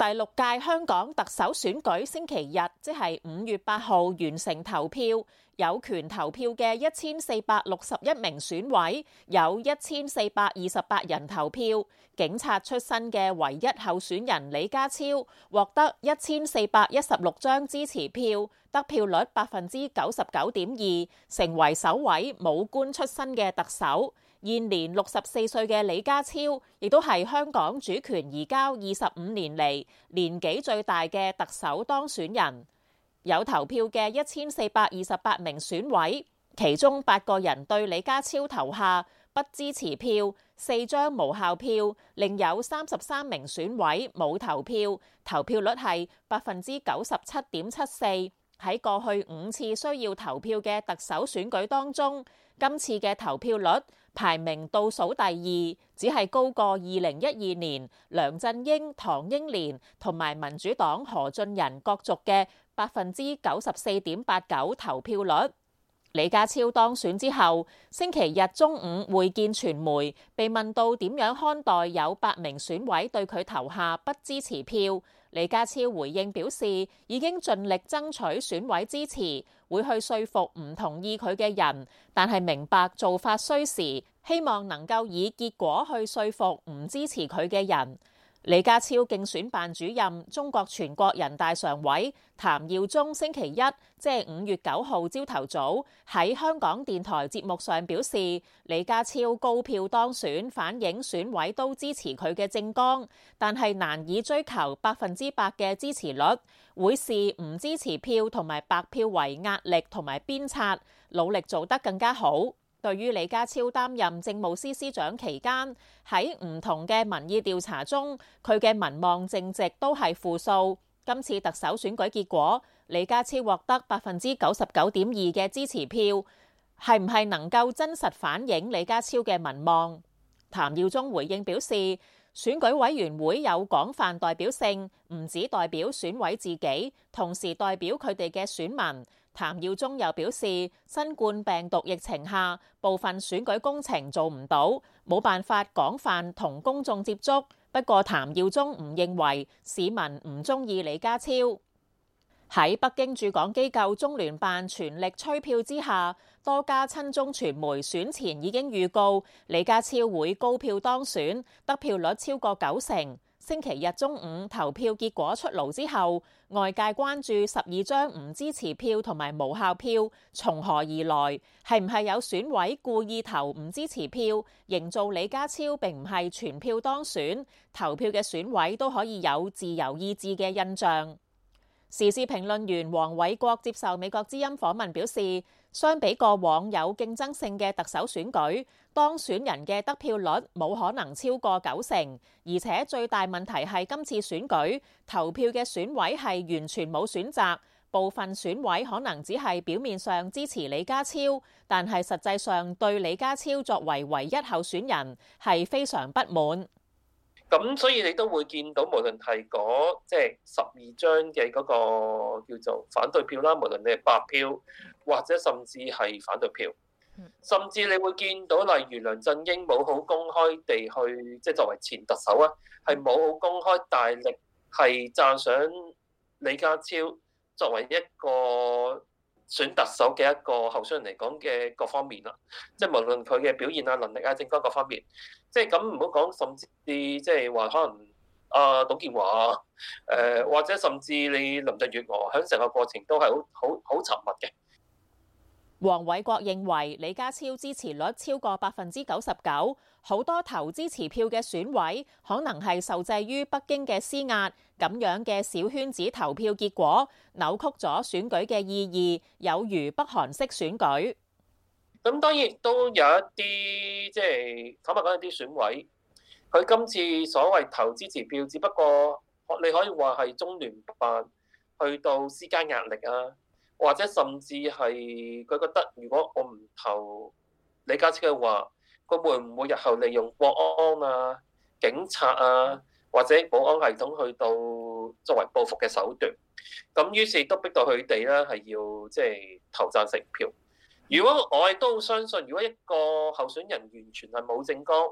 第6屆香港特首選舉星期日，即係5月8號完成投票，有權投票嘅1461名選委，有1428人投票。警察出身嘅唯一候選人李家超獲得1416張支持票，得票率99.2%，成為首位武官出身嘅特首。現年64歲嘅李家超，亦都係香港主權移交25年嚟年紀最大嘅特首當選人。有投票嘅1428名選委，其中8個人對李家超投下不支持票，4張無效票，另有33名選委冇投票，投票率係97.74%。喺過去5次需要投票嘅特首選舉當中，今次嘅投票率排名倒數第2，只係高過2012年梁振英、唐英年同埋民主黨何俊仁角逐嘅94.89%投票率。李家超當選之後，星期日中午會見傳媒，被問到點樣看待有8名選委對佢投下不支持票。李家超回應表示，已經盡力爭取選委支持，會去說服唔同意佢嘅人，但係明白做法需時，希望能夠以結果去說服唔支持佢嘅人。李家超競選辦主任、中國全國人大常委譚耀宗星期一，即係5月9號朝頭早喺香港電台節目上表示，李家超高票當選，反映選委都支持佢嘅政綱，但係難以追求100%嘅支持率，會視唔支持票同埋白票為壓力同埋鞭策，努力做得更加好。對於李家超擔任政務司司長期間，喺唔同嘅民意調查中，佢嘅民望淨值都係負數。今次特首選舉結果，李家超獲得99.2%嘅支持票，係唔係能夠真實反映李家超嘅民望？譚耀宗回應表示，選舉委員會有廣泛代表性，唔止代表選委自己，同時代表佢哋嘅選民。譚耀宗又表示，新冠病毒疫情下，部分選舉工程做唔到，冇辦法廣泛同公眾接觸。不過譚耀宗唔認為市民唔中意李家超。喺北京駐港機構中聯辦全力催票之下，多家親中傳媒選前已經預告李家超會高票當選，得票率超過90%。星期日中午投票結果出爐之後，外界關注12張唔支持票同埋無效票從何而來，係唔係有選委故意投唔支持票，營造李家超並唔係全票當選，投票嘅選委都可以有自由意志嘅印象。時事評論員黃偉國接受美國之音訪問表示，相比過往有競爭性嘅特首選舉，當選人嘅得票率冇可能超過90%，而且最大問題係今次選舉投票嘅選委係完全冇選擇，部分選委可能只係表面上支持李家超，但係實際上對李家超作為唯一候選人係非常不滿。 咁所以你都會見到，無論係嗰即係12張嘅嗰個叫做反對票啦，無論你係白票或者甚至係反對票，甚至你會見到例如梁振英冇好公開地去，即係作為前特首啊，係冇好公開大力係讚賞李家超作為一個選特首嘅一個候選人嚟講嘅各方面啦，即係無論佢嘅表現啊、能力啊、政綱各方面，即係咁唔好講，甚至即係話可能董建華或者甚至你林鄭月娥喺成個過程都係好沉默嘅。 黃偉國認為李家超支持率超過99%，好多投支持票嘅選委可能係受制於北京嘅施壓，咁樣嘅小圈子投票結果扭曲咗選舉嘅意義，有如北韓式選舉。 咁當然亦都有一啲即係坦白講，一啲選委佢今次所謂投支持票，只不過你可以話係中聯辦去到施加壓力啊。或者甚至係佢覺得，如果我唔投李家超嘅話，佢會唔會日後利用國安啊、警察啊或者保安系統去到作為報復嘅手段？咁於是都逼到佢哋咧係要即係投贊成票。如果我亦都相信，如果一個候選人完全係冇政綱，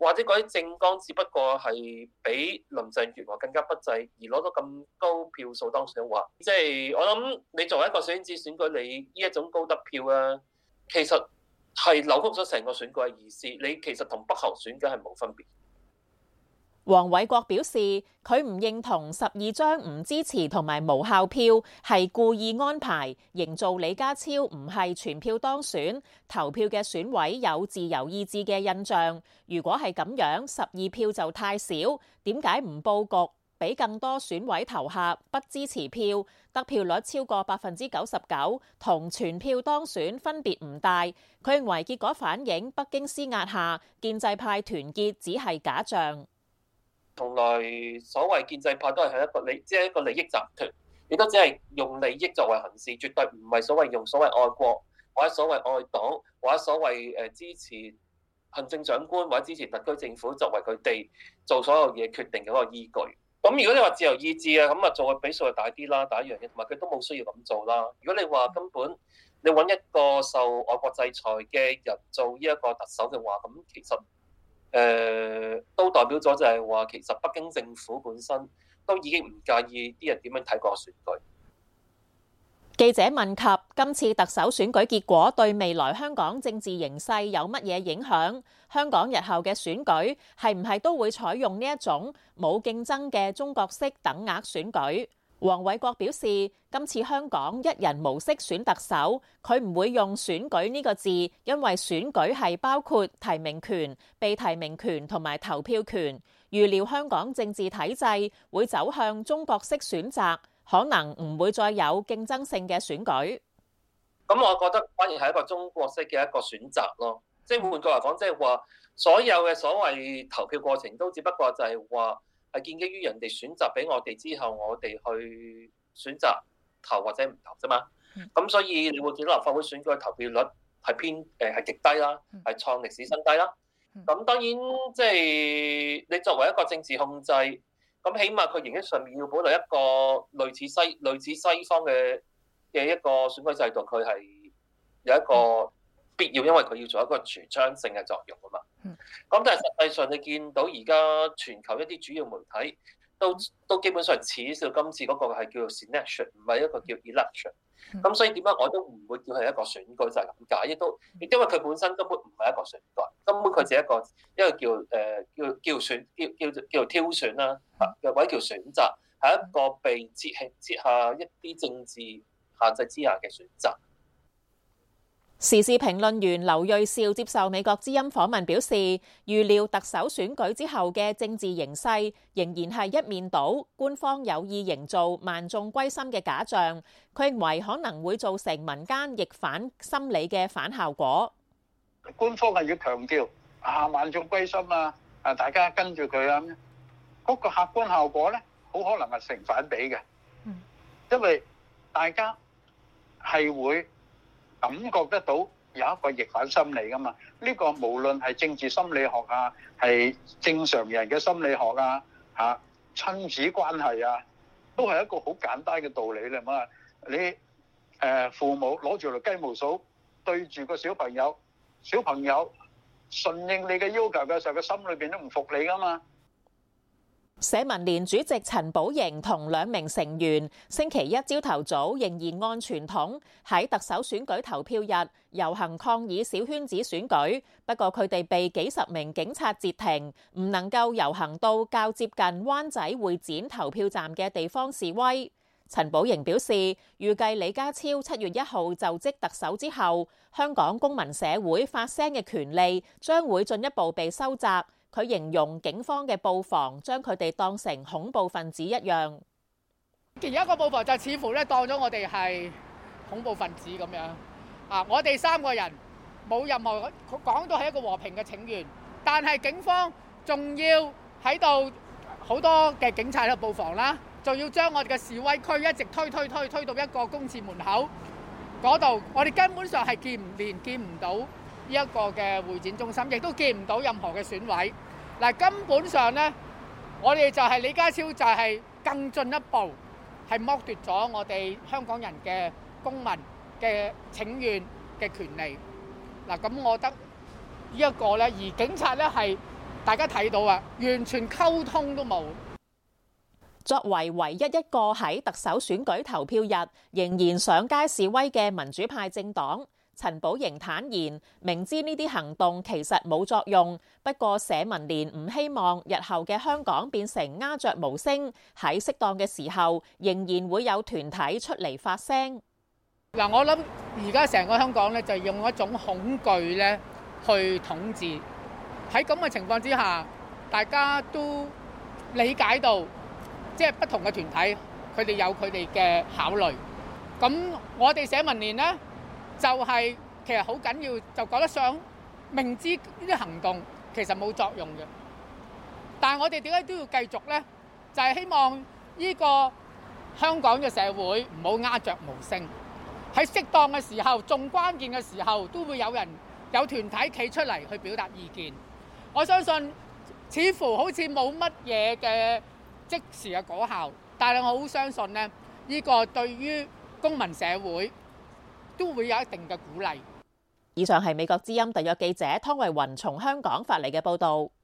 或者嗰啲政綱只不過係比林鄭月娥更加不濟，而攞到咁高票數當選話，即係我諗你作為一個小圈子選舉，你呢一種高得票啊，其實係扭曲咗成個選舉嘅意思。你其實同北韓選舉係冇分別。 黃偉國表示，佢唔認同12張唔支持同埋無效票係故意安排，營造李家超唔係全票當選，投票嘅選委有自由意志嘅印象。如果係咁樣，12票就太少，點解唔佈局，俾更多選委投下不支持票，得票率超過99%，同全票當選分別唔大。佢認為結果反映北京施壓下，建制派團結只係假象。 從來所謂建制派都係只係一個利益集團，亦都只係用利益作為行事，絕對唔係所謂用所謂愛國或者所謂愛黨或者所謂支持行政長官或者支持特區政府作為佢哋做所有嘢決定嘅一個依據。咁如果你話自由意志啊，咁啊做嘅比數就大啲啦，第一樣嘢，同埋佢都冇需要咁做啦。如果你話根本你揾一個受外國制裁嘅人做呢一個特首嘅話，咁其實都代表咗就係話，其實北京政府本身都已經唔介意啲人點樣睇個選舉。 記者問及今次特首選舉結果對未來香港政治形勢有乜嘢影響？香港日後嘅選舉係唔係都會採用呢一種冇競爭嘅中國式等額選舉？黃偉國表示，今次香港一人模式選特首，佢唔會用選舉呢個字，因為選舉係包括提名權、被提名權同埋投票權。預料香港政治體制會走向中國式選擇，可能唔會再有競爭性嘅選舉。 咁我覺得反而係一個中國式嘅一個選擇咯。即係換句話講，即係話所有嘅所謂投票過程都只不過就係話係建基於人哋選擇俾我哋之後，我哋去選擇投或者唔投啫嘛。咁所以你會見到立法會選舉嘅投票率係偏係極低啦，係創歷史新低啦。咁當然即係你作為一個政治控制，咁起碼佢形式上面要保留一個類似西方嘅一個選舉制度，佢係有一個必要，因為佢要做一個櫥窗性嘅作用啊嘛。咁但係實際上你見到而家全球一啲主要媒體都基本上恥笑今次嗰個係叫做 selection， 唔係一個叫 election。咁所以點解我都唔會叫係一個選舉就係咁解，亦都因為佢本身根本唔係一個選舉，根本佢只係一個叫挑選啦，或者叫選擇，係一個被設下一啲政治限制之下嘅選擇。 時事評論員劉銳紹接受美國之音訪問表示，預料特首選舉之後嘅政治形勢仍然係一面倒，官方有意營造萬眾歸心嘅假象。佢認為可能會造成民間逆反心理嘅反效果。 官方係要強調萬眾歸心大家跟住佢嗰個客觀效果咧，好可能係成反比嘅。因為大家係會感覺得到有一個逆反心理噶嘛，呢個無論係政治心理學係正常人嘅心理學親子關係都係一個好簡單嘅道理啦嘛。你父母攞住條雞毛掃對住個小朋友順應你嘅要求嘅時候，佢心裏邊都唔服你噶嘛。 社民連主席陳寶瑩同2名成員星期一朝頭早仍然按傳統喺特首選舉投票日遊行抗議小圈子選舉，不過佢哋被幾十名警察截停，唔能夠遊行到較接近灣仔會展投票站嘅地方示威。陳寶瑩表示，預計李家超7月1號就職特首之後，香港公民社會發聲嘅權利將會進一步被收窄。佢形容警方嘅布防將佢哋當成恐怖分子一樣。 而家個布防就似乎咧當咗我哋係恐怖分子咁樣。我哋3個人冇任何講到係一個和平嘅請願，但係警方仲要喺度好多嘅警察喺度布防啦，仲要將我哋嘅示威區一直推到一個公廁門口嗰度，我哋根本上係見唔到呢一個嘅會展中心，亦都見唔到任何嘅選委。根本上呢，我哋就係李家超就係更進一步係剝奪咗我哋香港人嘅公民嘅請願嘅權利。咁我覺得呢一個呢，而警察呢係大家睇到啊，完全溝通都冇。 作為唯一一個喺特首選舉投票日仍然上街示威嘅民主派政黨，陳寶瑩坦言，明知呢啲行動其實冇作用，不過社民連唔希望日後嘅香港變成鴉雀無聲，喺適當嘅時候仍然會有團體出嚟發聲。 嗱，我諗而家成個香港咧就用一種恐懼咧去統治，喺咁嘅情況之下，大家都理解到，即係不同嘅團體佢哋有佢哋嘅考慮。咁我哋社民連呢，就係其實好緊要，就覺得想明知呢啲行動其實冇作用嘅，但係我哋點解都要繼續呢？就係希望呢個香港嘅社會唔好鴉雀無聲，喺適當嘅時候、仲關鍵嘅時候，都會有人有團體企出嚟去表達意見。我相信似乎好似冇乜嘢嘅即時嘅果效，但係我好相信呢，呢個對於公民社會都會有一定嘅鼓勵。 以上係美國之音特約記者湯慧雲從香港發嚟嘅報導。